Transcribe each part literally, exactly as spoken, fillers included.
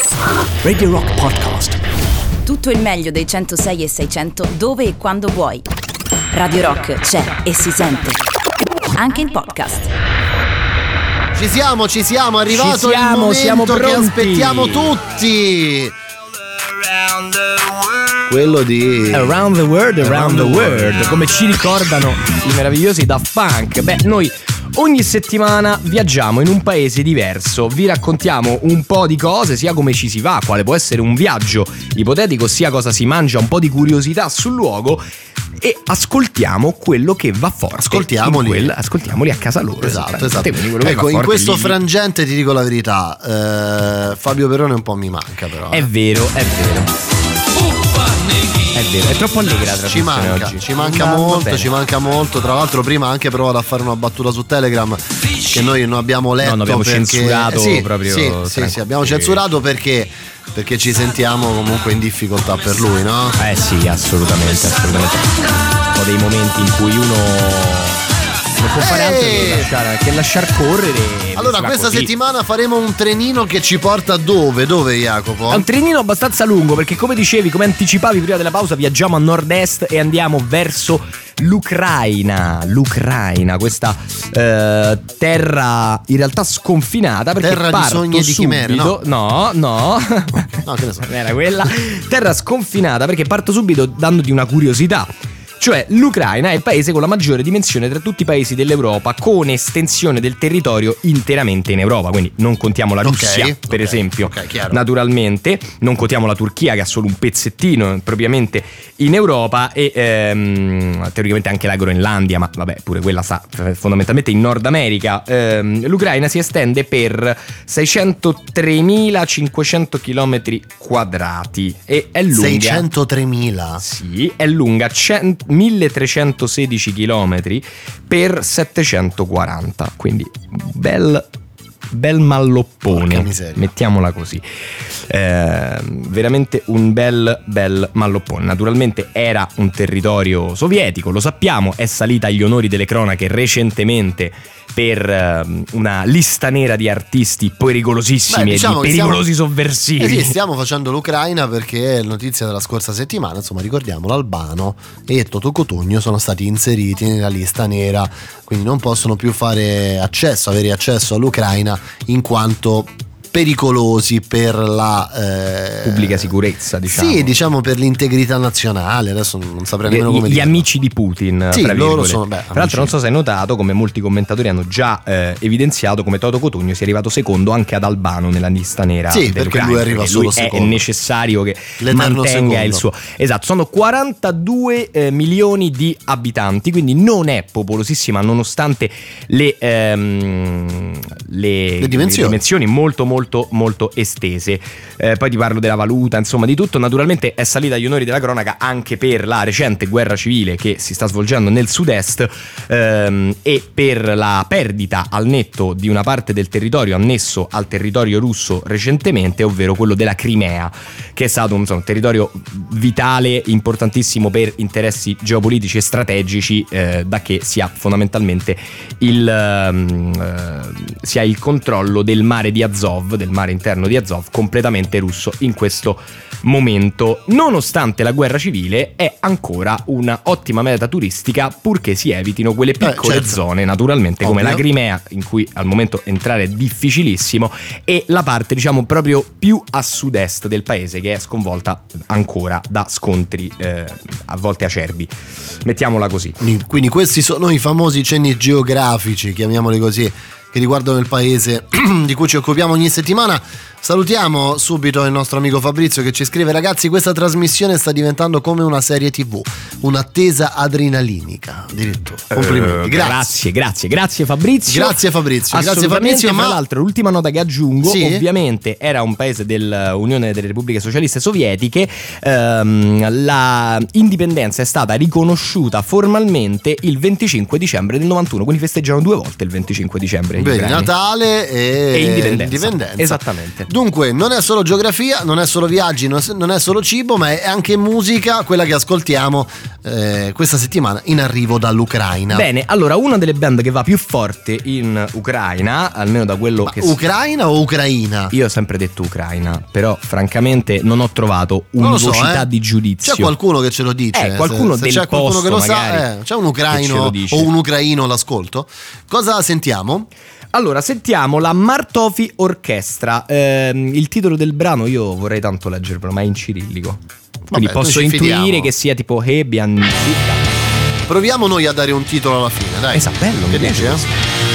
Radio Rock Podcast. Tutto il meglio dei centosei e seicento dove e quando vuoi. Radio Rock c'è e si sente anche in podcast. Ci siamo, ci siamo, è arrivato Ci siamo, il momento siamo che pronti. aspettiamo tutti. Quello di Around the World, Around the World, come ci ricordano i meravigliosi Daft Punk. Beh, noi ogni settimana viaggiamo in un paese diverso, vi raccontiamo un po' di cose, sia come ci si va, quale può essere un viaggio ipotetico, sia cosa si mangia, un po' di curiosità sul luogo, e ascoltiamo quello che va forte. Ascoltiamoli. In quel, ascoltiamoli a casa loro. Esatto, esatto. Ecco, ecco, in questo lì. frangente ti dico la verità, eh, Fabio Perone un po' mi manca però. È eh. vero, è vero. È vero, è troppo allegra la Ci manca, oggi. ci manca Va molto, bene. ci manca molto. Tra l'altro prima anche provato a fare una battuta su Telegram che noi non abbiamo letto. No, no, abbiamo perché... censurato eh, sì, proprio. Sì, sì, sì, abbiamo censurato perché perché ci sentiamo comunque in difficoltà per lui, no? Eh sì, assolutamente, assolutamente. Ho dei momenti in cui uno non può fare altro che lasciar, che lasciar correre. Allora questa così. settimana faremo un trenino che ci porta dove? Dove, Jacopo? È un trenino abbastanza lungo perché, come dicevi, come anticipavi prima della pausa, viaggiamo a nord-est e andiamo verso l'Ucraina. L'Ucraina, questa eh, terra in realtà sconfinata, perché Terra di parto sogni e di chimere, subito, no? No, no. No, che ne so. Non era quella. Terra sconfinata perché parto subito dandoti una curiosità. Cioè, l'Ucraina è il paese con la maggiore dimensione tra tutti i paesi dell'Europa, con estensione del territorio interamente in Europa. Quindi non contiamo la Russia, okay, per okay, esempio, okay, naturalmente. Non contiamo la Turchia, che ha solo un pezzettino propriamente in Europa, e ehm, teoricamente anche la Groenlandia, ma vabbè, pure quella sta fondamentalmente in Nord America. Ehm, L'Ucraina si estende per seicentotremilacinquecento chilometri quadrati e è lunga seicentotremila. Sì, è lunga milletrecentosedici chilometri per settecentoquaranta, quindi bel bel malloppone, mettiamola così. Eh, veramente un bel bel malloppone. Naturalmente era un territorio sovietico, lo sappiamo, è salita agli onori delle cronache recentemente per uh, una lista nera di artisti pericolosissimi. Beh, diciamo e di pericolosi stiamo, sovversivi. Eh sì, stiamo facendo l'Ucraina perché è notizia della scorsa settimana, insomma, ricordiamolo, Albano e Toto Cutugno sono stati inseriti nella lista nera, quindi non possono più fare accesso, avere accesso all'Ucraina in quanto pericolosi per la eh, pubblica sicurezza, diciamo. Sì, diciamo per l'integrità nazionale. Adesso non saprei nemmeno come gli dirlo. amici di Putin, sì, tra loro sono, beh, tra l'altro amici. Non so se hai notato, come molti commentatori hanno già eh, evidenziato, come Toto Cutugno sia arrivato secondo anche ad Albano nella lista nera. Sì, perché lui arriva solo lui secondo. È necessario che l'eterno mantenga secondo. Il suo. Esatto, sono quarantadue eh, milioni di abitanti, quindi non è popolosissima nonostante le, ehm, le, le, dimensioni. le dimensioni molto molto molto estese. Eh, poi ti parlo della valuta, insomma di tutto. Naturalmente è salita agli onori della cronaca anche per la recente guerra civile che si sta svolgendo nel sud-est ehm, e per la perdita al netto di una parte del territorio annesso al territorio russo recentemente, ovvero quello della Crimea, che è stato insomma, un territorio vitale, importantissimo per interessi geopolitici e strategici, eh, da che si ha fondamentalmente il, eh, si ha il controllo del mare di Azov, del mare interno di Azov, completamente russo in questo momento. Nonostante la guerra civile è ancora una ottima meta turistica, purché si evitino quelle piccole eh, certo. zone, naturalmente, Ovvio. come la Crimea, in cui al momento entrare è difficilissimo, e la parte diciamo proprio più a sud-est del paese, che è sconvolta ancora da scontri eh, a volte acerbi, mettiamola così. Quindi questi sono i famosi cenni geografici, chiamiamoli così, che riguardano il paese di cui ci occupiamo ogni settimana. Salutiamo subito il nostro amico Fabrizio che ci scrive: ragazzi, questa trasmissione sta diventando come una serie tv, un'attesa adrenalinica addirittura. Complimenti, uh, grazie. grazie grazie grazie Fabrizio grazie Fabrizio assolutamente. Grazie Fabrizio. Ma ma... tra l'altro l'ultima nota che aggiungo, sì? ovviamente era un paese dell'Unione delle Repubbliche Socialiste Sovietiche. ehm, la indipendenza è stata riconosciuta formalmente il venticinque dicembre del novantuno, quindi festeggiano due volte il venticinque dicembre. Bene, Natale e, e indipendenza. indipendenza. Esattamente. Dunque, non è solo geografia, non è solo viaggi, non è solo cibo, ma è anche musica, quella che ascoltiamo eh, questa settimana in arrivo dall'Ucraina. Bene, allora una delle band che va più forte in Ucraina, almeno da quello ma che... Ucraina o Ucraina? Io ho sempre detto Ucraina, però francamente non ho trovato univocità so, eh. di giudizio. C'è qualcuno che ce lo dice? Eh, qualcuno se, del se c'è qualcuno posto, che lo magari, sa, eh, c'è un ucraino o un ucraino l'ascolto. Cosa sentiamo? Allora, sentiamo la Martofi Orchestra. Eh, il titolo del brano io vorrei tanto leggerlo, ma è in cirillico. Quindi Vabbè, posso intuire che sia tipo Hebian. Proviamo noi a dare un titolo alla fine, dai. Esatto, bello, che mi dici, piace. Eh?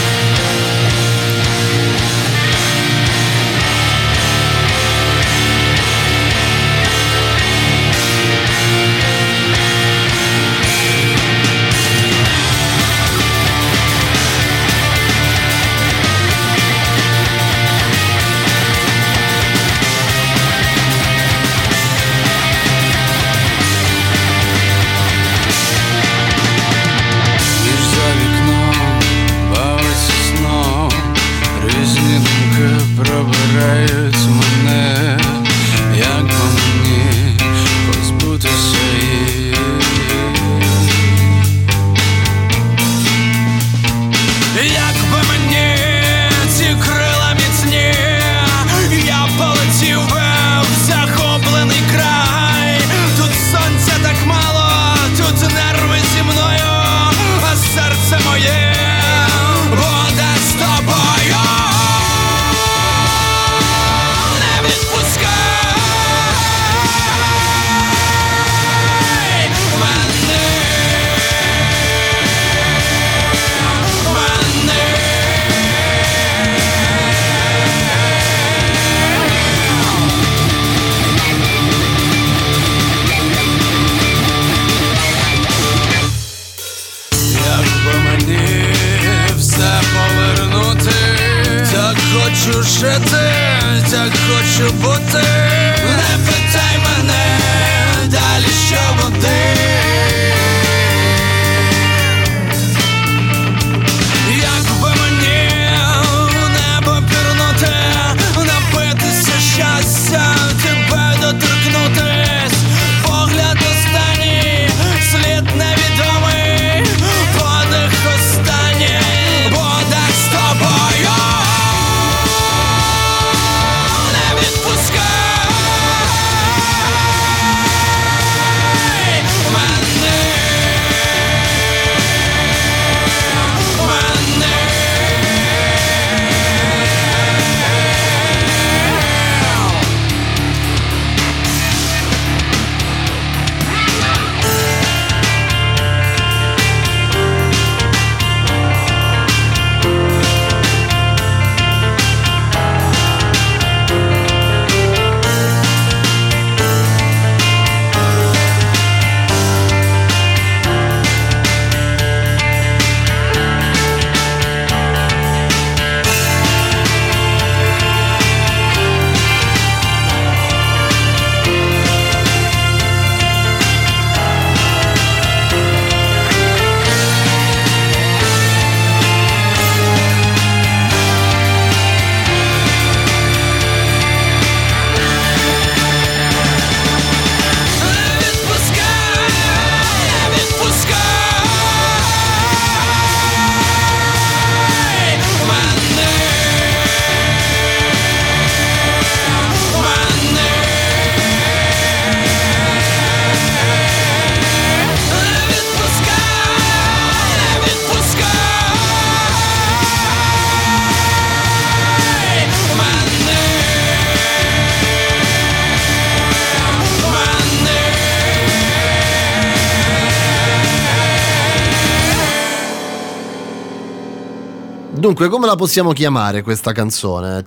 Dunque, come la possiamo chiamare questa canzone?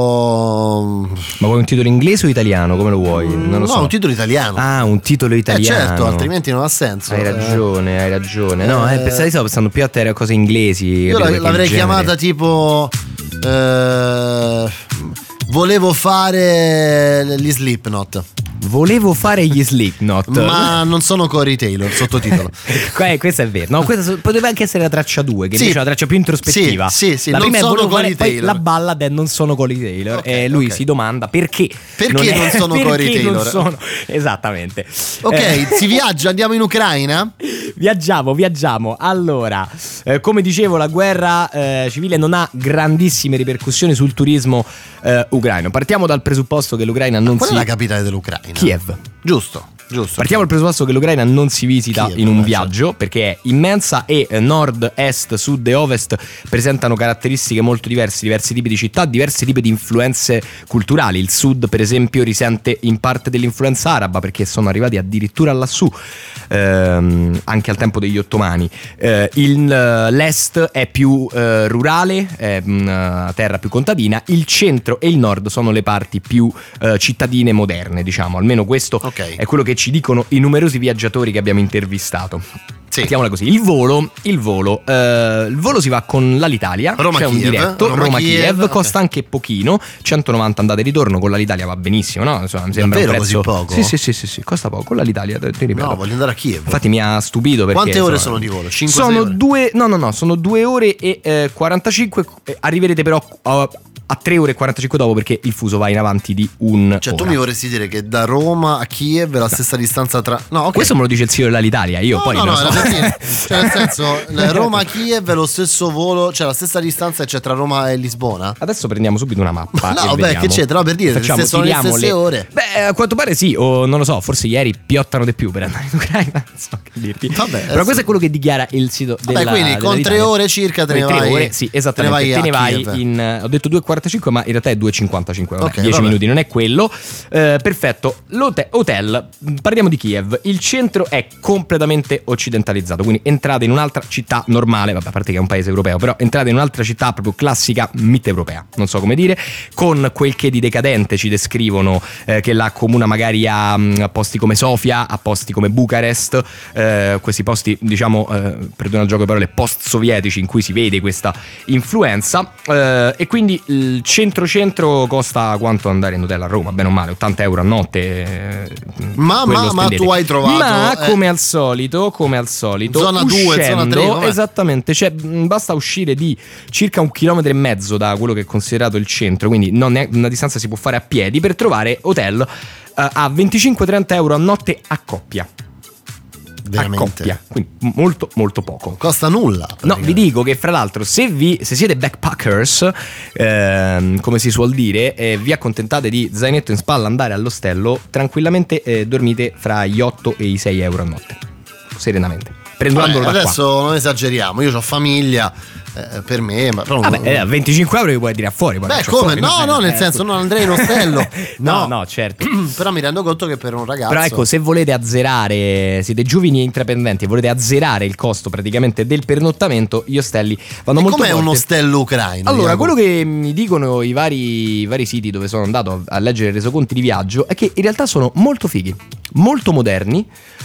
Tipo... Ma vuoi un titolo inglese o italiano? Come lo vuoi? Non lo no, so. un titolo italiano. Ah, un titolo italiano. Eh certo, altrimenti non ha senso. Hai ragione, eh. hai ragione. No, eh, pensavo, stavo pensando più a te a cose inglesi. Io l'avrei chiamata tipo... Eh, volevo fare gli Slipknot. Volevo fare gli Slipknot, ma non sono Corey Taylor, sottotitolo. Questo è vero. No, questa poteva anche essere la traccia due, che sì, invece è la traccia più introspettiva. Sì, sì, sì. La non prima sono è Corey fare, Taylor. Poi la ballad è non sono Corey Taylor. Okay, e lui okay. si domanda perché. Perché non, non è, sono perché Corey Taylor? Non sono, esattamente. Ok, Eh, si viaggia, andiamo in Ucraina? Viaggiamo, viaggiamo. Allora, eh, come dicevo, la guerra eh, civile non ha grandissime ripercussioni sul turismo eh, ucraino. Partiamo dal presupposto che l'Ucraina non Qual si... è la capitale dell'Ucraina? Kiev. Giusto, giusto. Partiamo dal presupposto che l'Ucraina non si visita Kiev, in un beh, viaggio, perché è immensa e eh, nord, est, sud e ovest presentano caratteristiche molto diverse, diversi tipi di città, diversi tipi di influenze culturali. Il sud, per esempio, risente in parte dell'influenza araba, perché sono arrivati addirittura lassù, ehm, anche al tempo degli ottomani. Eh, il, l'est è più eh, rurale, è una terra più contadina. Il centro e il nord sono le parti più eh, cittadine moderne, diciamo, almeno questo Ok. è quello che ci dicono i numerosi viaggiatori che abbiamo intervistato. Sì. Mettiamola così. Il volo, il volo, eh, il volo si va con l'Alitalia, Roma c'è un Kiev, diretto, Roma Roma Kiev, Kiev, ok. costa anche pochino, centonovanta andate e ritorno, con l'Alitalia va benissimo, no? Insomma, mi sembra Davvero un prezzo così poco? Sì, sì, sì, sì, sì, costa poco, con l'Alitalia, ti ripeto. No, voglio andare a Kiev. Infatti mi ha stupito perché Quante ore insomma, sono di volo? cinque sono ore? due, no, no, no, sono due ore e eh, quarantacinque, eh, arriverete però a, a tre ore e quarantacinque dopo, perché il fuso va in avanti di un Cioè ora. tu mi vorresti dire che da Roma a Kiev è la stessa distanza tra... No, ok. Questo me lo dice il signore dell'Alitalia, io No, poi no, non no, lo so. era per dire. Cioè nel senso, Roma a Kiev è lo stesso volo, cioè la stessa distanza c'è tra Roma e Lisbona? Adesso prendiamo subito una mappa. No, e beh, vediamo. che c'è? No, per dire, Facciamo, se sono le tiriamo stesse ore. Beh, a quanto pare sì, o non lo so, forse ieri piottano di più per andare in Ucraina, non so che dirti. Vabbè, Però adesso- questo è quello che dichiara il sito della Vabbè, quindi con dell'Italia. tre ore circa te ne Con tre vai- ore, sì, esattamente. te ne vai Te ne a vai Kiev. in, ho detto due e quarantacinque, ma in realtà è due e cinquantacinque. Vabbè, Ok, dieci vabbè. minuti, non è quello. Eh, perfetto. L'hotel, hotel, parliamo di Kiev. Il centro è completamente occidentalizzato, quindi entrate in un'altra città normale, vabbè, a parte che è un paese europeo, però entrate in un'altra città proprio classica mitteleuropea, non so come dire, con quel che di decadente ci descrivono, eh, che la accomuna magari a, a posti come Sofia, a posti come Bucarest, eh, questi posti, diciamo, eh, perdona il gioco di parole, post-sovietici in cui si vede questa influenza, eh, e quindi il centro-centro costa quanto andare in hotel a Roma, bene o male, ottanta euro a notte. eh, Ma- quello ma- ma spendete. tu hai trovato, Ma eh, come al solito, come al solito, Zona due, zona uscendo, tre, com'è? esattamente, cioè mh, basta uscire di circa un chilometro e mezzo da quello che è considerato il centro, quindi non è una distanza si può fare a piedi, per trovare hotel eh, a venticinque trenta euro a notte a coppia. A Veramente. coppia, quindi molto molto poco. Costa nulla. No, vi dico che fra l'altro se vi se siete backpackers, ehm, come si suol dire, e vi accontentate di zainetto in spalla, andare all'ostello, tranquillamente eh, dormite fra gli otto e i sei euro a notte, serenamente, prendendolo Vabbè, da qua. adesso non esageriamo, io ho famiglia, eh, per me, ma però Vabbè, eh, venticinque euro li puoi tirare fuori. poi Beh, lascia come? fuori, No, eh, no, nel eh, senso, scusa. non andrei in ostello. no, no, certo. Però mi rendo conto che per un ragazzo. Però ecco, se volete azzerare, siete giovani e intraprendenti e volete azzerare il costo praticamente del pernottamento, gli ostelli vanno E molto com'è forte. un ostello ucraino? Allora, Jacopo? quello che mi dicono i vari, i vari siti dove sono andato a leggere resoconti di viaggio è che in realtà sono molto fighi, molto moderni.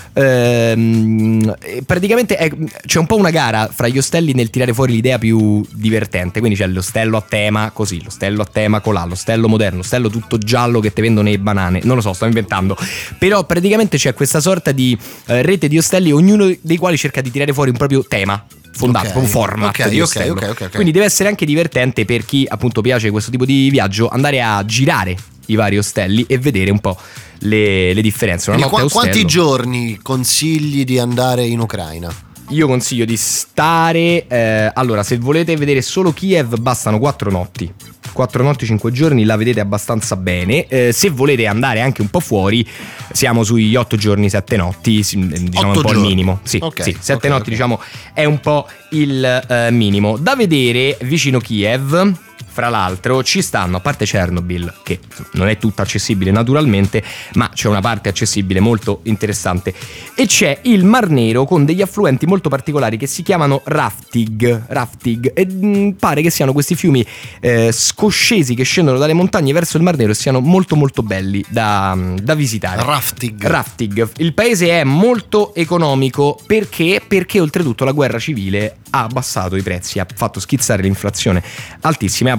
Ehm, e praticamente è- c'è un po' una gara fra gli ostelli nel tirare fuori l'idea più divertente. Quindi c'è l'ostello a tema così, l'ostello a tema colà, l'ostello moderno, l'ostello tutto giallo che ti vendono le banane. Non lo so, sto inventando. Però praticamente c'è questa sorta di eh, rete di ostelli, ognuno dei quali cerca di tirare fuori un proprio tema fondato, Ok, un format ok, di ok, ostello. ok, ok, ok. Quindi deve essere anche divertente per chi appunto piace questo tipo di viaggio, andare a girare i vari ostelli e vedere un po' le, le differenze. Una Quindi notte qua- a ostello. quanti giorni consigli di andare in Ucraina? Io consiglio di stare, eh, allora, se volete vedere solo Kiev bastano quattro notti. quattro notti, cinque giorni, la vedete abbastanza bene. Eh, se volete andare anche un po' fuori, siamo sugli otto giorni, sette notti, sì, diciamo Otto un po' giorni. il minimo. Sì, Ok, sì, sette ok, notti, ok. diciamo, è un po' il eh, minimo. Da vedere vicino Kiev, fra l'altro, ci stanno, a parte Chernobyl, che non è tutta accessibile naturalmente, ma c'è una parte accessibile molto interessante, e c'è il Mar Nero con degli affluenti molto particolari che si chiamano rafting, rafting e mh, pare che siano questi fiumi eh, scoscesi che scendono dalle montagne verso il Mar Nero e siano molto molto belli da, da visitare. Rafting. Rafting. Il paese è molto economico perché? Perché oltretutto la guerra civile ha abbassato i prezzi, ha fatto schizzare l'inflazione altissima e ha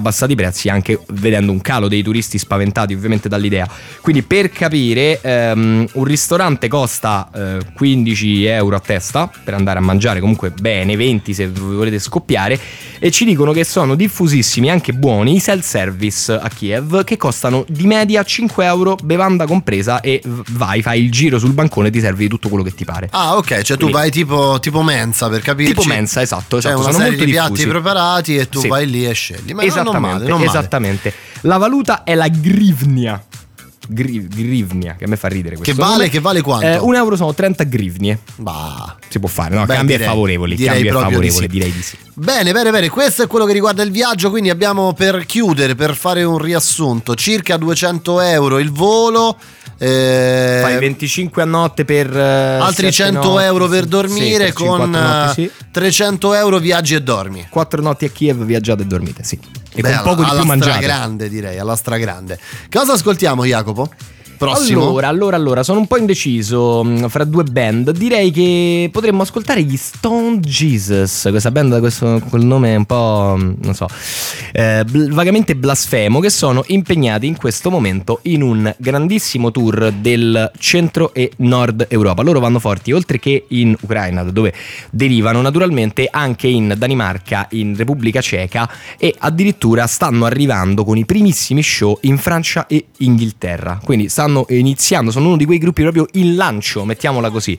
abbassati i prezzi anche vedendo un calo dei turisti spaventati ovviamente dall'idea. Quindi per capire, ehm, un ristorante costa eh, quindici euro a testa per andare a mangiare, comunque bene, venti se volete scoppiare, e ci dicono che sono diffusissimi, anche buoni, i self-service a Kiev che costano di media cinque euro, bevanda compresa, e vai, fai il giro sul bancone e ti servi di tutto quello che ti pare. Ah, ok, cioè Quindi, tu vai tipo, tipo mensa, per capirci. Tipo mensa, esatto, esatto. Cioè una sono serie molto di diffusi. piatti preparati e tu Sì. vai lì e scegli. Ma Esattamente, non male, non male. esattamente. La valuta è la grivnia. Gri- grivnia, che a me fa ridere questo Che vale, nome. che vale quanto? Eh, un euro sono trenta grivnie. Bah. Si può fare, no? Beh, Cambi direi- è favorevoli. direi Cambi è proprio di favorevole, sì. direi di sì. Bene, bene, bene, questo è quello che riguarda il viaggio, quindi abbiamo, per chiudere, per fare un riassunto, circa duecento euro il volo, eh, Fai venticinque a notte per eh, altri sette cento notti, euro per sì. dormire, Sì, per con cinquanta notti, sì. trecento euro viaggi e dormi. Quattro notti a Kiev, viaggiate e dormite, sì. E Beh, con poco alla, di più alla mangiate. stragrande, direi, alla stragrande. Cosa ascoltiamo, Jacopo? Prossimo? Allora, allora, allora, sono un po' indeciso mh, fra due band. Direi che potremmo ascoltare gli Stone Jesus, questa band, questo, quel nome un po', mh, non so, eh, bl- vagamente blasfemo, che sono impegnati in questo momento in un grandissimo tour del centro e nord Europa. Loro vanno forti, oltre che in Ucraina, da dove derivano, naturalmente anche in Danimarca, in Repubblica Ceca, e addirittura stanno arrivando con i primissimi show in Francia e Inghilterra. Quindi stanno iniziando, sono uno di quei gruppi proprio in lancio, mettiamola così.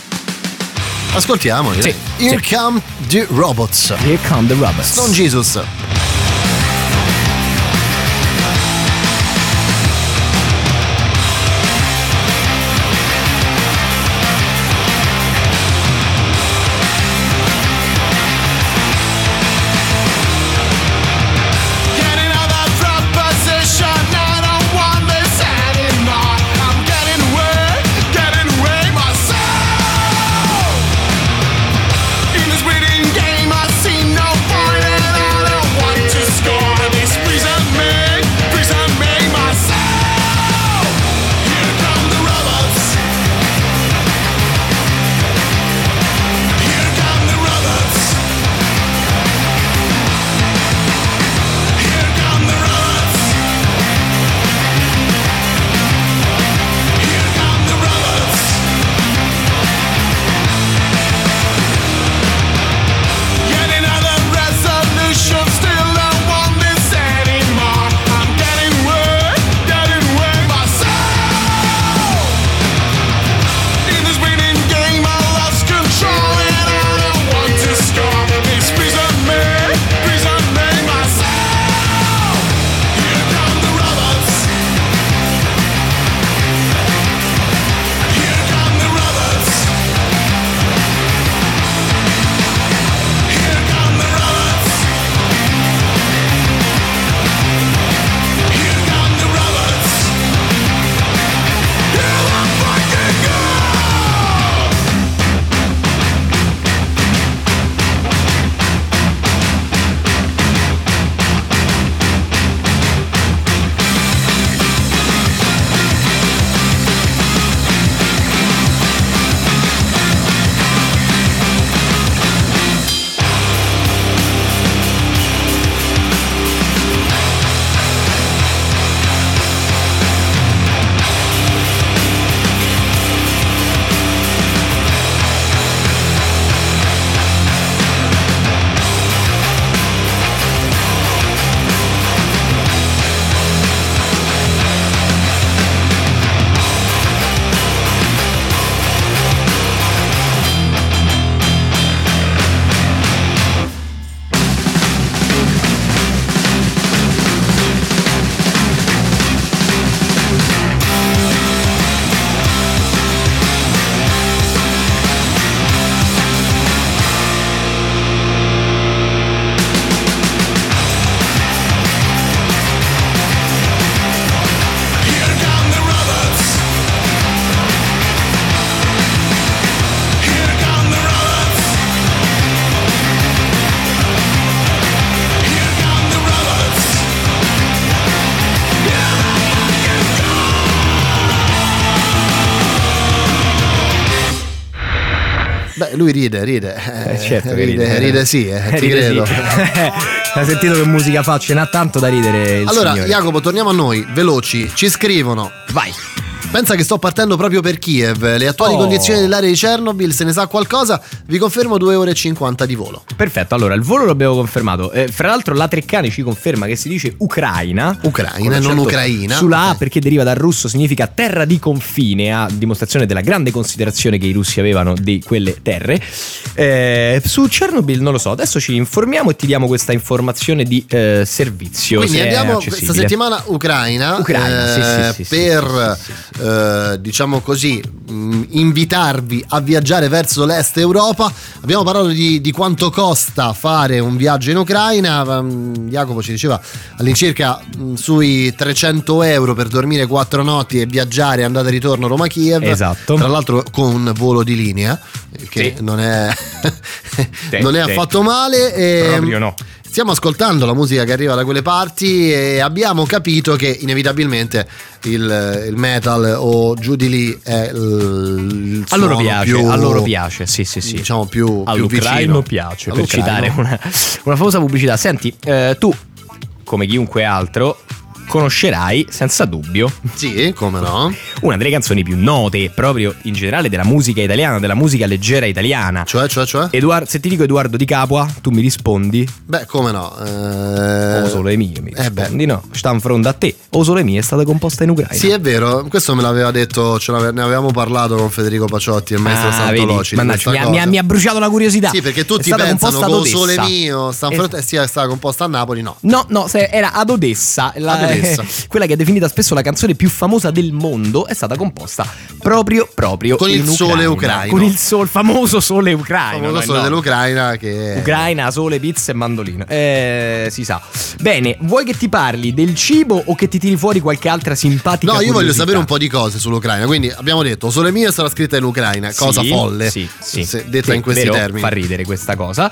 Ascoltiamo. Sì, Here sì. Come the Robots. Here Come the Robots. Stone Jesus. Beh, lui ride, ride. Eh, certo che ride, ride. ride sì, eh, ti Ride credo. sì. Hai sentito che musica fa? Ce n'ha tanto da ridere il Allora, signore. Jacopo, torniamo a noi, veloci. Ci scrivono. Vai. Pensa che sto partendo proprio per Kiev. Le attuali Oh. condizioni dell'area di Chernobyl, se ne sa qualcosa, vi confermo due ore e cinquanta di volo. Perfetto, allora il volo l'abbiamo confermato. Eh, fra l'altro la Treccani ci conferma che si dice Ucraina. Ucraina, Con non l'accento Ucraina. Sulla A Ok. perché deriva dal russo, significa terra di confine, a dimostrazione della grande considerazione che i russi avevano di quelle terre. Eh, su Chernobyl non lo so, adesso ci informiamo e ti diamo questa informazione di eh, servizio. Quindi se è andiamo accessibile. questa settimana Ucraina, Ucraina, sì, eh, sì, sì, sì, per sì, sì, sì. Eh, diciamo così mh, invitarvi a viaggiare verso l'est Europa. Abbiamo parlato di, di quanto costa fare un viaggio in Ucraina. um, Jacopo ci diceva all'incirca mh, sui trecento euro per dormire quattro notti e viaggiare andata e ritorno Roma-Kiev, Esatto. tra l'altro con volo di linea, che Sì. non è Sì, non è sì. affatto male. E Proprio no. stiamo ascoltando la musica che arriva da quelle parti e abbiamo capito che inevitabilmente il, il metal o giù di lì è il, il A loro suono piace, più, a loro piace, sì sì sì. diciamo più, più All'ucraino vicino. piace, per All'ucraino. citare una, una famosa pubblicità. Senti, eh, tu, come chiunque altro, conoscerai senza dubbio Sì, come no? una delle canzoni più note proprio in generale della musica italiana, della musica leggera italiana. Cioè, cioè, cioè? Edoardo, se ti dico Edoardo Di Capua, tu mi rispondi Beh, come no? Eh... O sole mie, mi eh beh. rispondi no, sta in fronte a te. O sole mie è stata composta in Ucraina. Sì, è vero, questo me l'aveva detto, ce l'ave- ne avevamo parlato con Federico Paciotti e il maestro Ah, Santoloci. vedi, di mannaggia, questa mi, ha, mi ha- cosa. mi ha bruciato la curiosità. Sì, perché È tutti stata pensano composta ad con Odessa. Sole Mio, sta in Es- fronte- eh, sì, è stata composta a Napoli, no. No, no, se- era ad Odessa, la- Ad Odessa. quella che è definita spesso la canzone più famosa del mondo, è stata composta proprio proprio Con il in sole Ucraina. ucraino. Con il sol, famoso sole ucraino. Il famoso no, sole no. dell'Ucraina che Ucraina, sole, pizza e mandolino. Eh, si sa. Bene, vuoi che ti parli del cibo o che ti tiri fuori qualche altra simpatica No, io voglio curiosità? sapere un po' di cose sull'Ucraina. Quindi abbiamo detto Sole Mio sarà scritta in Ucraina, cosa Sì, folle, sì, sì. se- detta Sì, in questi vero, termini. fa ridere questa cosa.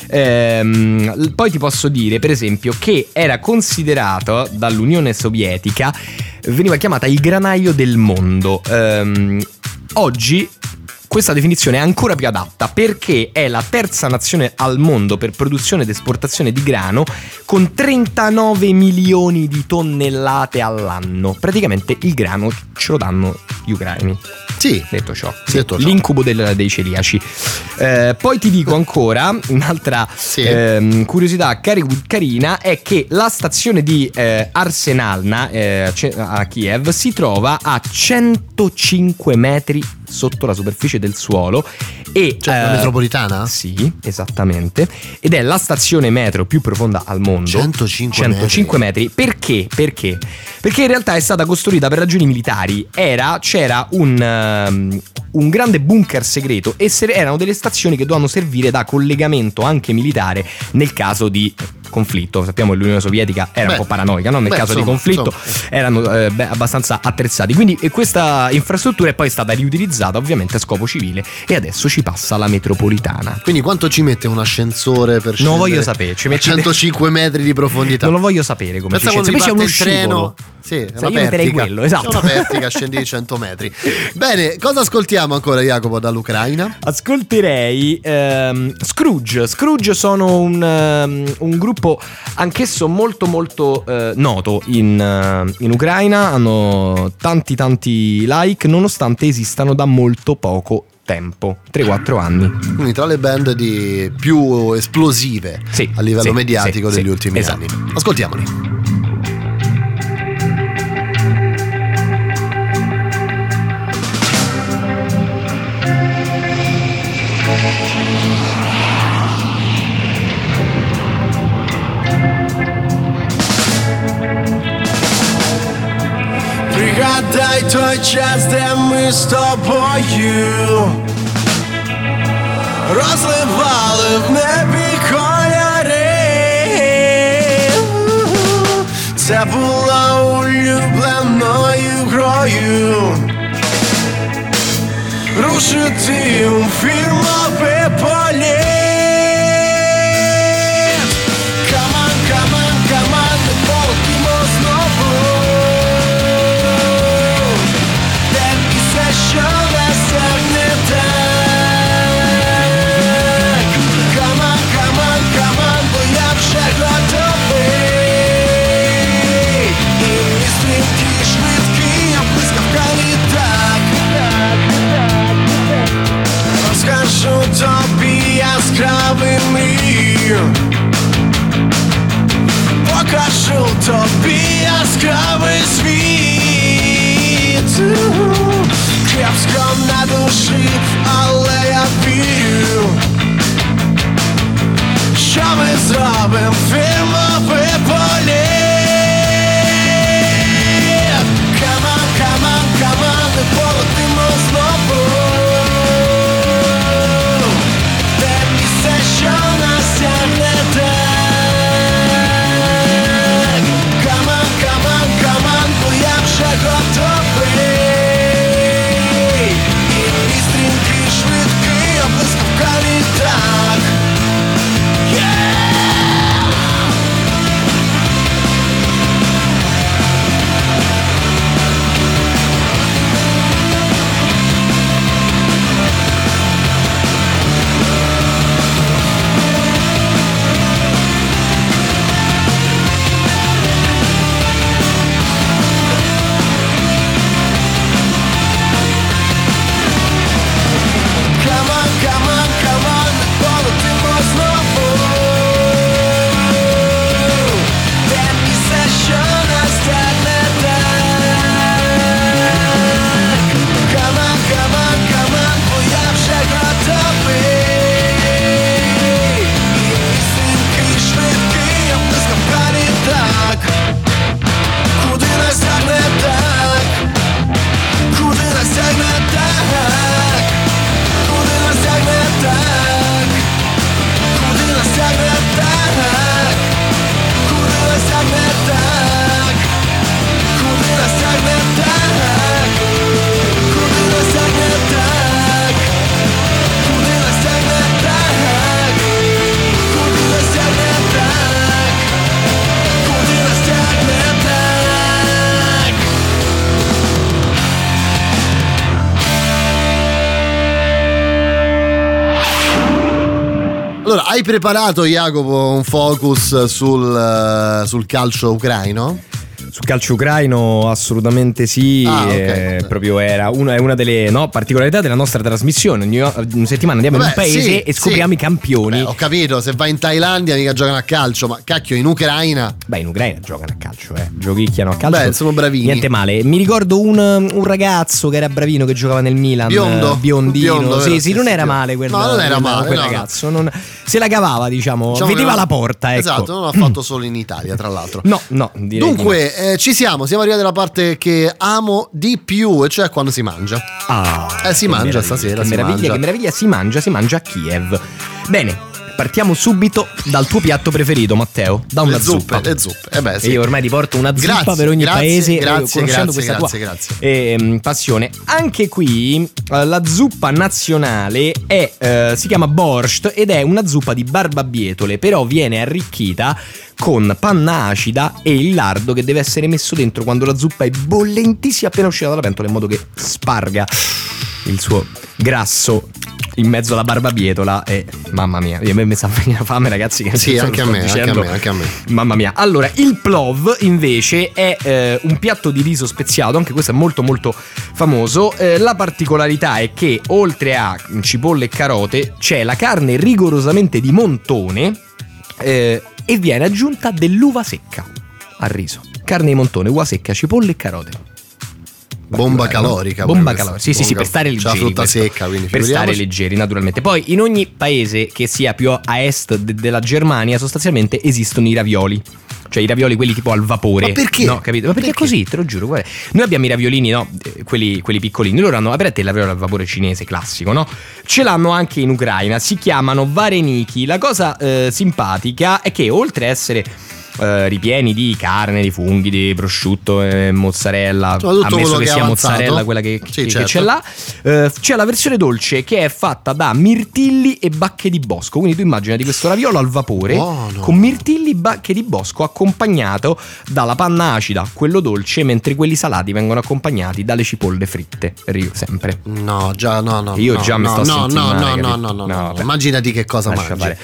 Ehm, poi ti posso dire, per esempio, che era considerato dall'Unione Sovietica, veniva chiamata il granaio del mondo. Ehm, oggi questa definizione è ancora più adatta perché è la terza nazione al mondo per produzione ed esportazione di grano, con trentanove milioni di tonnellate all'anno. Praticamente il grano ce lo danno gli ucraini. Sì, Detto ciò, Detto ciò. l'incubo del- dei celiaci. Eh, poi ti dico ancora un'altra Sì. ehm, curiosità cari- carina è che la stazione di eh, Arsenalna eh, ce- a Kiev si trova a centocinque metri sotto la superficie del suolo e cioè la eh, metropolitana? sì, esattamente. Ed è la stazione metro più profonda al mondo. centocinque centocinque metri. Perché? Perché? Perché in realtà è stata costruita per ragioni militari. Era, c'era un, um, un grande bunker segreto e se- erano delle stazioni che dovevano servire da collegamento anche militare nel caso di conflitto. Sappiamo che l'Unione Sovietica era Beh, un po' paranoica, no? Nel beh, caso insomma, di conflitto insomma. erano eh, beh, abbastanza attrezzati. Quindi e questa infrastruttura è poi stata riutilizzata ovviamente a scopo civile e adesso ci passa la metropolitana. Quindi quanto ci mette un ascensore per Non scendere voglio sapere, ci a metti- centocinque metri di profondità? Non lo voglio sapere come Pensa si quando scende. ti Poi c'è parte uno il treno. scivolo. Sì, è Sì, una io metterei pertica. quello, esatto. C'è una pertica, scendi di cento metri. Bene, cosa ascoltiamo ancora, Jacopo, dall'Ucraina? Ascolterei ehm, Scrooge. Scrooge sono un, ehm, un gruppo anch'esso molto molto eh, noto in, eh, in Ucraina. Hanno tanti tanti like nonostante esistano da molto poco tempo, tre quattro anni. Quindi tra le band di più esplosive Sì, a livello sì, mediatico sì, degli sì, ultimi esatto. anni. Ascoltiamoli. Пригадай той час, де ми з тобою розливали в небі кольори. Це була улюбленою грою рушити у фільмове полі. Каман, каман, каман, ми полетимо знову. Де після, що весе не так. Каман, каман, каман, бо я вже готовий. блеском на души аллея пил. Що ми зробим фільмовий політ? Come on, come on, come on, ми полетимо знову. Те місце, що нас тягне так. Come on, come on, come on, бо я вже готовий. І мій стрімкий, швидкий, а блискавка літак. Allora, hai preparato, Jacopo, un focus sul, sul calcio ucraino? Sul calcio ucraino assolutamente sì, Ah, ok, eh, ok. proprio era una, è una delle no, particolarità della nostra trasmissione. Ogni, ogni settimana andiamo Vabbè, in un paese sì, e scopriamo sì. i campioni. Beh, ho capito, se vai in Thailandia mica giocano a calcio, ma cacchio, in Ucraina. Beh, in Ucraina giocano a calcio, eh. Giochicchiano a calcio. Beh, sono bravini. Niente male. Mi ricordo un, un ragazzo che era bravino, che giocava nel Milan. Biondo. eh, Biondino. Biondo, sì, vero? sì, Sì, non sì, era sì. male quel, No, non era quel- male, quel no, ragazzo. Non, se la cavava, diciamo. Diciamo vedeva che- la porta, ecco. Esatto, non l'ha fatto solo in Italia, tra l'altro. No, no, direi di no. Dunque, eh, ci siamo, siamo arrivati alla parte che amo di più, e cioè quando si mangia. Ah, Eh, si che mangia meraviglia, stasera, Che si meraviglia, mangia. che meraviglia, si mangia, si mangia a Kiev. Bene, partiamo subito dal tuo piatto preferito, Matteo. Da una le zuppe, zuppa. le zuppe. Eh beh, E sì. io ormai ti porto una zuppa Grazie, per ogni grazie, paese, eh, grazie, conoscendo grazie, questa grazie, tua grazie. ehm, passione. Anche qui eh, la zuppa nazionale è, eh, si chiama borscht ed è una zuppa di barbabietole, però viene arricchita con panna acida e il lardo che deve essere messo dentro quando la zuppa è bollentissima appena uscita dalla pentola, in modo che sparga il suo grasso in mezzo alla barbabietola. E mamma mia, io- a me sta venendo fame, ragazzi, che Sì, sto anche a me, anche a dicendo. me, anche a me. Mamma mia. Allora, il plov invece è eh, un piatto di riso speziato, anche questo è molto molto famoso. Eh, la particolarità è che oltre a cipolle e carote c'è la carne rigorosamente di montone, eh, e viene aggiunta dell'uva secca al riso. Carne di montone, uva secca, cipolle e carote. Bomba calorica. Bomba pure calorica, sì, sì, sì, questa. per stare C'ha leggeri. la frutta questo. secca, quindi per stare figuriamoci. leggeri, naturalmente. Poi in ogni paese che sia più a est de- della Germania, sostanzialmente esistono i ravioli. Cioè i ravioli quelli tipo al vapore. Ma perché? No, capito? Ma perché, Perché? è così, te lo giuro. Guarda. Noi abbiamo i raviolini, no? eh, Quelli, quelli piccolini. Loro hanno aperto il raviolo al vapore cinese classico, no? Ce l'hanno anche in Ucraina. Si chiamano vareniki. La cosa eh, simpatica è che oltre a essere eh, ripieni di carne, di funghi, di prosciutto, eh, mozzarella, Insomma, tutto ammesso quello che che è sia avanzato. mozzarella quella che, Sì, che- certo. che c'è là, eh, c'è la versione dolce che è fatta da mirtilli e bacche di bosco. Quindi tu immaginati questo raviolo al vapore Buono. con mirtilli e bacche di bosco, accompagnato dalla panna acida, quello dolce, mentre quelli salati vengono accompagnati dalle cipolle fritte. Rio, sempre. No, già, no, no. Io no, già mi no, sto no, sentendo no, male, no, no, capito? no, no, No, no. vabbè. Immaginati che cosa Lascia mangi. fare.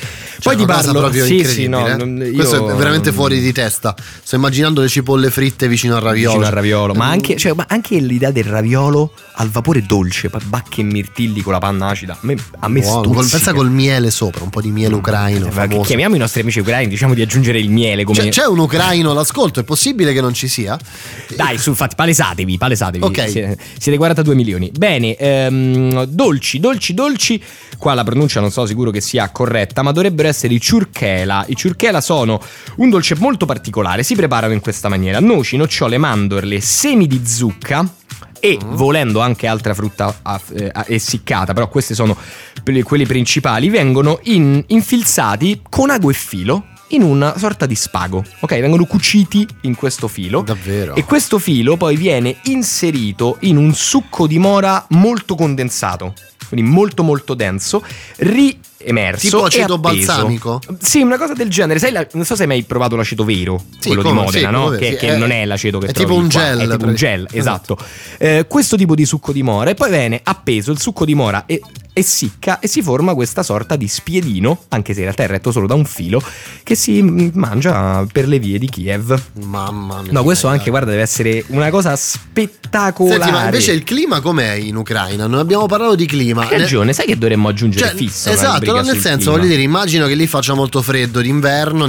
Cioè, Poi ti una cosa parlo proprio sì, incredibile. sì, no, eh. non- io- Questo è veramente fuori di testa. Sto immaginando le cipolle fritte vicino al raviolo. vicino al raviolo, ma Mm. anche, cioè, ma anche l'idea del raviolo al vapore dolce, poi bacche e mirtilli con la panna acida. A me, a me Buono, col- stuzzica. pensa col miele sopra, un po' di miele ucraino. Eh, ma che famoso. chiamiamo i nostri amici ucraini, diciamo di aggiungere il miele come C'è, c'è un ucraino all'ascolto, è possibile che non ci sia? Dai, su, infatti, palesatevi, palesatevi. Ok. Siete, siete quarantadue milioni. Bene, ehm, dolci, dolci, dolci. Qua la pronuncia non so sicuro che sia corretta, ma dovrebbero essere i ciurchela. I ciurchela sono un dolce molto particolare. Si preparano in questa maniera: noci, nocciole, mandorle, semi di zucca e volendo anche altra frutta aff- eh, essiccata, però questi sono quelli quelli principali. Vengono in- infilzati con ago e filo in una sorta di spago, ok? Vengono cuciti in questo filo. Davvero? E questo filo poi viene inserito in un succo di mora molto condensato, quindi molto molto denso, riemerso Tipo e aceto appeso. balsamico? Sì, una cosa del genere. Sai la- non so se hai mai provato l'aceto vero, Sì, quello come- di Modena, sì, no? come- Che, sì, che è- non è l'aceto che è trovi tipo un qua, gel, è tipo un gel, praticamente. esatto. Eh, questo tipo di succo di mora, e poi viene appeso il succo di mora e essicca e si forma questa sorta di spiedino, anche se in realtà è retto solo da un filo, che si mm, mangia per le vie di Kiev. Mamma mia. No, questo anche, guarda, deve essere una cosa spettacolare. Senti, ma invece il clima com'è in Ucraina? Non abbiamo parlato di clima. Hai ragione, sai che dovremmo aggiungere Cioè, fisso una esatto, rubrica no, nel sul senso, clima. voglio dire, immagino che lì faccia molto freddo d'inverno,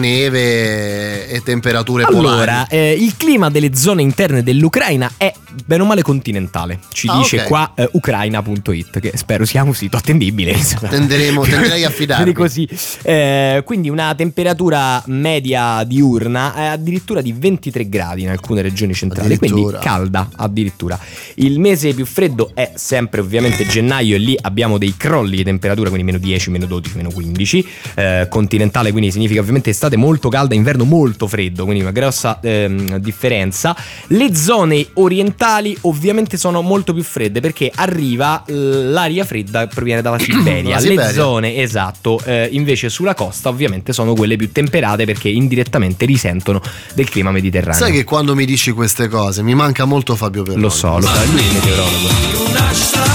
neve e temperature Allora, polari. eh, il clima delle zone interne dell'Ucraina è bene o male continentale. Ci Ah, dice ok. qua eh, ucraina punto it, che spero sia un sito attendibile. insomma. Tenderemo- tenderei a fidarmi. Quindi così. Eh, quindi una temperatura media diurna è addirittura di ventitré gradi in alcune regioni centrali, quindi Addirittura. calda addirittura. Il mese più freddo è sempre ovviamente gennaio, e lì abbiamo dei crolli di temperatura, quindi meno dieci, meno dodici, meno quindici. Eh, continentale, quindi significa ovviamente estate molto calda, inverno molto freddo, quindi una grossa ehm, differenza. Le zone orientali ovviamente sono molto più fredde perché arriva eh, l'aria fredda che proviene dalla Siberia. La Le Siberia. zone, esatto, eh, invece sulla costa ovviamente sono quelle più temperate perché indirettamente risentono del clima mediterraneo. Sai che quando mi dici queste cose mi manca molto Fabio Perroni. Lo so, lo so, lui è il meteorologo.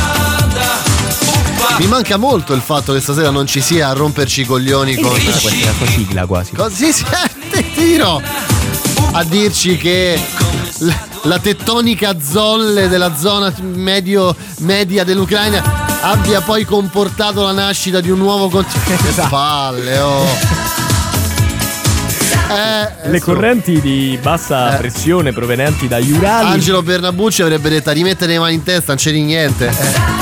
Mi manca molto il fatto che stasera non ci sia a romperci i coglioni con... Questa è la sua sigla quasi. Così si ti tiro a dirci che l- la tettonica zolle della zona medio media dell'Ucraina abbia poi comportato la nascita di un nuovo continente. Che palle, oh. Eh, Le adesso correnti di bassa Eh. pressione provenienti dagli Urali. Angelo Bernabucci avrebbe detto rimettere le mani in testa, non c'è di niente. Eh.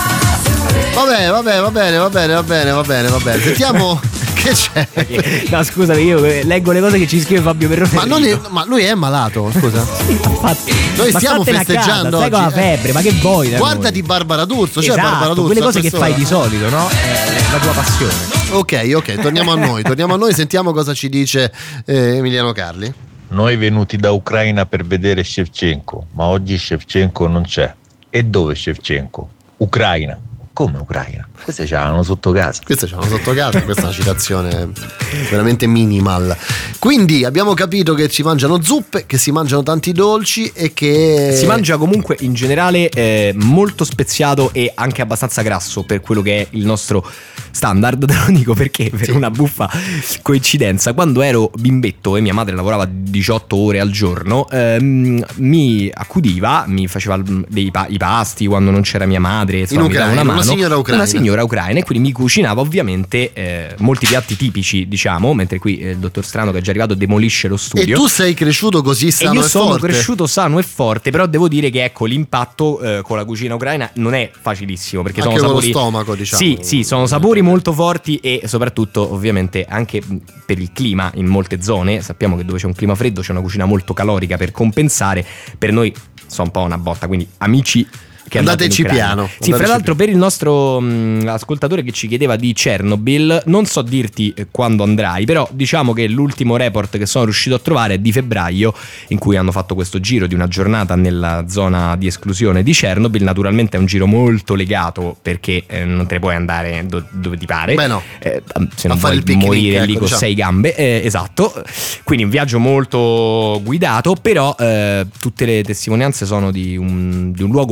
Vabbè, vabbè, va bene, va bene, va bene, va bene, va bene. Sentiamo che c'è. No, scusami, io leggo le cose che ci scrive Fabio Perroni. Ma, non è- ma lui è malato, scusa. Infatti, Noi ma stiamo statene a casa, festeggiando stai con la oggi, eh. febbre, ma che vuoi da Guardati noi? Barbara D'Urso, c'è Esatto, Barbara D'Urso. quelle a cose che quest'ora. fai di solito, no? È la tua passione. Ok, ok, torniamo a noi, torniamo a noi, sentiamo cosa ci dice eh, Emiliano Carli. Noi venuti da Ucraina per vedere Shevchenko, ma oggi Shevchenko non c'è. E dove Shevchenko? Ucraina. Come Ucraina? Queste c'erano sotto casa. Queste c'hanno sotto casa, questa è una citazione veramente minimal. Quindi abbiamo capito che ci mangiano zuppe, che si mangiano tanti dolci e che... Si mangia comunque in generale eh, molto speziato e anche abbastanza grasso per quello che è il nostro standard. Te lo dico perché per Sì. una buffa coincidenza, quando ero bimbetto e mia madre lavorava diciotto ore al giorno, ehm, mi accudiva, mi faceva dei pa- i pasti quando non c'era mia madre, insomma, In mi dava Ucraina, una una mano, signora ucraina. una signora ucraina, e quindi mi cucinava ovviamente eh, molti piatti tipici, diciamo, mentre qui eh, il dottor Strano che è già arrivato demolisce lo E studio. tu sei cresciuto così E sano io e sono forte. cresciuto sano e forte, però devo dire che ecco l'impatto eh, con la cucina ucraina non è facilissimo perché Anche sono con lo sapori stomaco, diciamo. Sì, sì, sono sapori molto forti e soprattutto ovviamente anche per il clima in molte zone. Sappiamo che dove c'è un clima freddo c'è una cucina molto calorica per compensare. Per noi sono un po' una botta, quindi amici che andate in Andateci Ucraina. piano, Sì, andateci fra l'altro piano. per il nostro mh, ascoltatore che ci chiedeva di Chernobyl, non so dirti eh, quando andrai, però diciamo che l'ultimo report che sono riuscito a trovare è di febbraio, in cui hanno fatto questo giro di una giornata nella zona di esclusione di Chernobyl. Naturalmente è un giro molto legato perché eh, non te ne puoi andare do- dove ti pare. Beh, no. Eh, se non A fare vuoi il picnic, morire lì ecco, con diciamo. sei gambe, eh, esatto. Quindi un viaggio molto guidato, però eh, tutte le testimonianze sono di un, di un luogo unico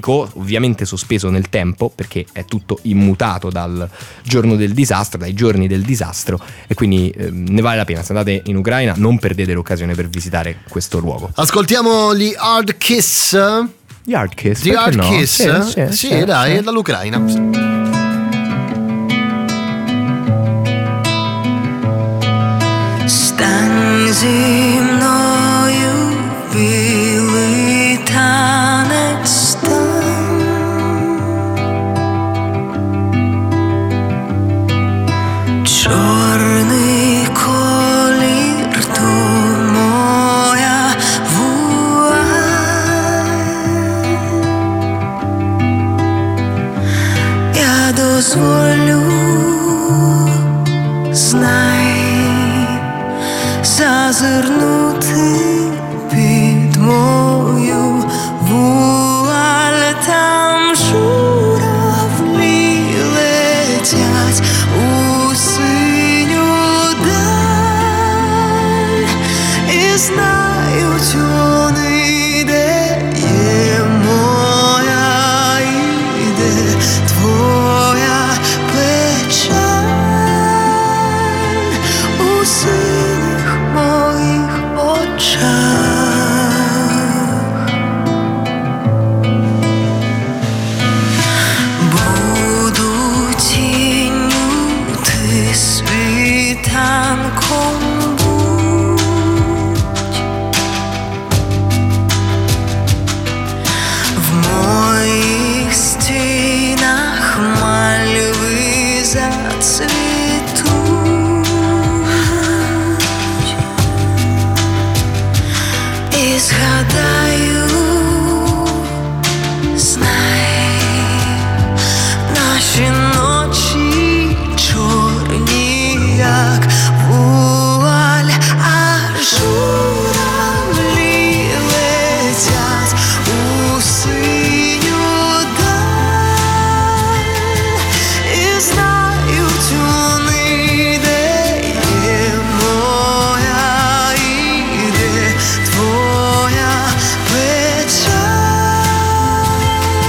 fisico, ovviamente sospeso nel tempo perché è tutto immutato dal giorno del disastro, dai giorni del disastro, e quindi eh, ne vale la pena. Se andate in Ucraina non perdete l'occasione per visitare questo luogo. Ascoltiamo gli Hard Kiss. Gli Hard Kiss, Gli Hard no? Kiss? Sì, sì, sì, sì, dai, sì. è dall'Ucraina. Стань зі мною, білий танець стань. Чорний колір то моя вуаль. Я дозволю, знай, зазирнути під мою вуаль. Там журавлі летять у синю даль, і знають вони, де є моя і де твоя печаль. У синіх моїх очах буду тінню, ти світанком будь. В моїх стінах мальви зацвітуть. І згадаю, знай, наші ночі чорні, як вуаль, а журавлі летять у синю даль, і знають вони, де є моя і де твоя печаль.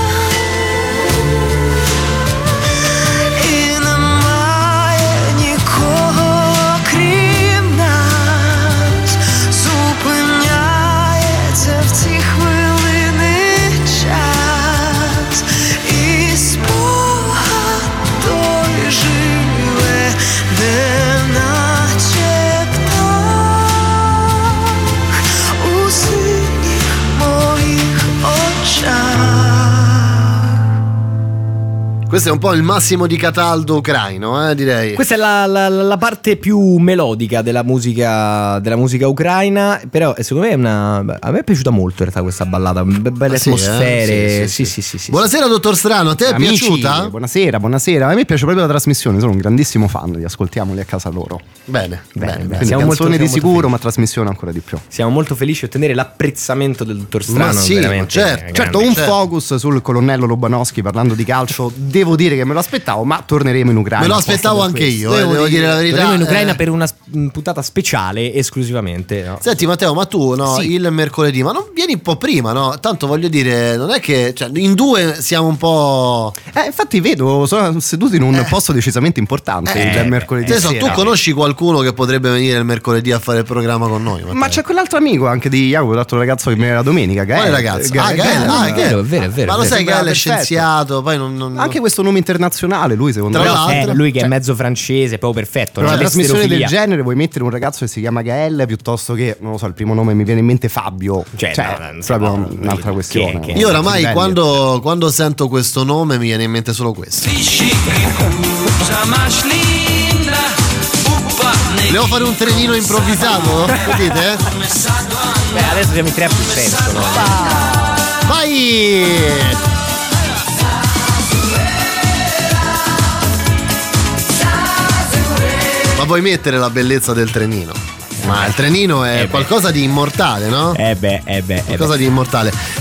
І немає нікого, крім нас, зупиняється в ці хвилини час, і спогад той живе, де наче птах у синіх моїх очах. Questo è un po' il massimo di Cataldo ucraino, eh, direi. Questa è la, la- la parte più melodica della musica, della musica ucraina, però eh, secondo me è una, a me è piaciuta molto in realtà questa ballata, be- belle Ah, sì, eh? atmosfere. Sì, Sì, sì, sì, sì, sì. Buonasera dottor Strano, a te è Amici, piaciuta? buonasera, buonasera. A me piace proprio la trasmissione, sono un grandissimo fan di Ascoltiamoli a casa loro. Bene, bene, Bene, bene. bene. Quindi Siamo molto- canzone di siamo molto sicuro, felici. ma trasmissione ancora di più. Siamo molto felici di ottenere l'apprezzamento del dottor Strano. Ma sì, veramente certo. grande. Certo, un certo. focus sul colonnello Lobanowski parlando di calcio, devo dire che me lo aspettavo, ma torneremo in Ucraina. Me lo apposta aspettavo per anche questo. io, eh, devo dire la verità. Torniamo in Ucraina eh. per una s- mh, puntata speciale esclusivamente. No? Senti Matteo, ma tu no, Sì. il mercoledì, ma non vieni un po' prima, no? Tanto voglio dire, non è che cioè, in due siamo un po'. Eh, infatti vedo, sono seduto in un posto decisamente importante Eh, il mercoledì Te so, sera. tu conosci qualcuno che potrebbe venire il mercoledì a fare il programma con noi? Matteo? Ma c'è quell'altro amico anche di Jacopo, l'altro ragazzo che mi era la domenica, Gael. Quale ragazzo? Gael- Ah, Gael, Gael, ah, è Gael. vero, è vero, è vero, Ma lo è sai, vero. Gael è Perfetto. scienziato, poi non. non- Anche questo nome internazionale, lui secondo Tra me. l'altro. Eh, lui che è Cioè, mezzo francese, proprio perfetto. per no? una trasmissione del L'esterofilia. genere vuoi mettere un ragazzo che si chiama Gael piuttosto che, non lo so, il primo nome mi viene in mente Fabio. Cioè, Cioè, no, non si proprio può, un'altra che- questione. che- Io oramai Livelli. quando, quando sento questo nome mi viene in mente solo questo. Volevo fare un trenino improvvisato? Capite? Beh, adesso siamo in tre a più cento, no? Vai! Ma vuoi mettere la bellezza del trenino? Ma il trenino è Eh beh. qualcosa di immortale, no? Eh beh, eh beh, eh Qualcosa beh. di immortale.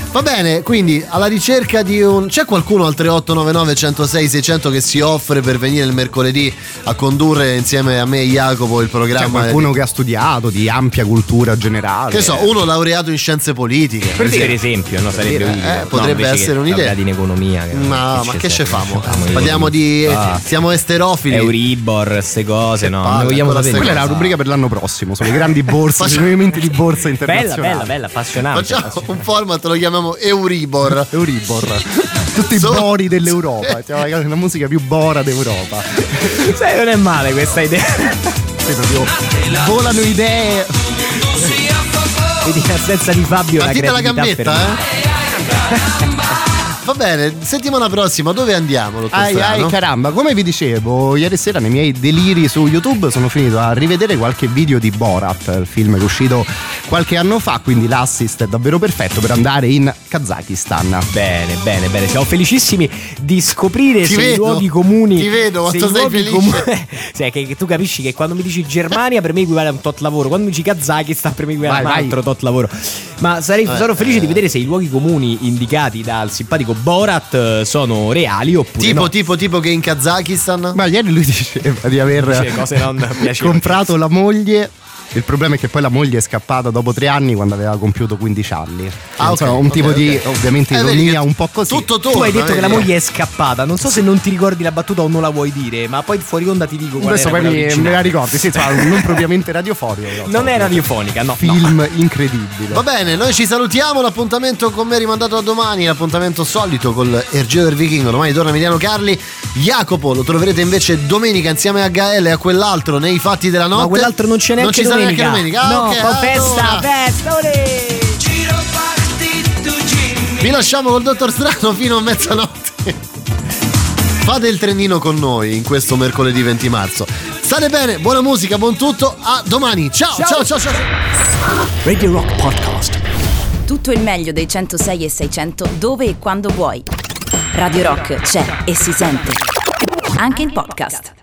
Va bene, quindi alla ricerca di un... C'è qualcuno al tre otto nove nove uno zero sei sei zero zero che si offre per venire il mercoledì a condurre insieme a me e Jacopo il programma? C'è qualcuno di... che ha studiato di ampia cultura generale. Che so, uno laureato in scienze politiche. Per, per esempio, no, sarebbe dire, utile. eh, potrebbe no, essere un'idea. Laureati in economia. Che no, che ma che ce famo? famo? Parliamo di... Ah. Siamo esterofili. Euribor, queste cose, Che no? palle, ne vogliamo quella sapere. Quella è la rubrica per l'anno prossimo, sono le grandi borse, i movimenti di borsa Bella, internazionali. bella, bella, appassionante. Facciamo un format, lo chiamiamo Euribor. Euribor. Tutti i So- bori dell'Europa. Cioè, la musica più bora d'Europa. Sai, non è male questa idea. Sì, proprio volano idee. Vedi la senza di Fabio la Partita la creatività gambetta, fermata. eh? Va bene, settimana prossima dove andiamo, dottor Ai Strano? ai caramba, come vi dicevo, ieri sera nei miei deliri su YouTube sono finito a rivedere qualche video di Borat, il film che è uscito qualche anno fa, quindi l'assist è davvero perfetto per andare in Kazakistan. Bene, bene, bene. Siamo felicissimi di scoprire Ti se vedo, i luoghi comuni. ti vedo, se quanto i sei luoghi felice. comuni- Cioè, che, che tu capisci che quando mi dici Germania per me equivale a un tot lavoro, quando mi dici Kazakistan per me equivale Vai, a un vai. altro tot lavoro. Ma sarei, Eh, sarò felice eh. di vedere se i luoghi comuni indicati dal simpatico Borat eh, sono reali oppure Tipo, no. tipo, tipo che in Kazakistan? Ma ieri lui diceva di aver Dice cose non piacevoli. comprato la moglie. Il problema è che poi la moglie è scappata dopo tre anni quando aveva compiuto quindici anni. Ah, Insomma, ok, un ok, tipo ok. di ovviamente Eh, vedi ironia che un po' così. Tutto Tu torna, hai detto che la vedi? moglie è scappata. Non so se non ti ricordi la battuta o non la vuoi dire, ma poi fuori onda ti dico qual Adesso era poi quella mi, me originale. la ricordi, sì, insomma, non propriamente radiofonica. però, Non insomma, è radiofonica, no. no. Film incredibile. Va bene, noi ci salutiamo, l'appuntamento con me è rimandato a domani, l'appuntamento solito col Ergeo del Vichingo, domani torna Emiliano Carli, Jacopo lo troverete invece domenica insieme a Gael e a quell'altro nei Fatti della Notte. Ma quell'altro non c'è neanche non ci sarà domenica. neanche domenica. Ah, no, ok, fa festa, allora. festa, olè! Vi lasciamo col dottor Strano fino a mezzanotte. Fate il trenino con noi in questo mercoledì venti marzo. State bene, buona musica, buon tutto, a domani. Ciao, ciao, ciao, ciao. Radio Rock Podcast. Tutto il meglio dei centosei e seicento dove e quando vuoi. Radio Rock c'è e si sente. Anche in podcast.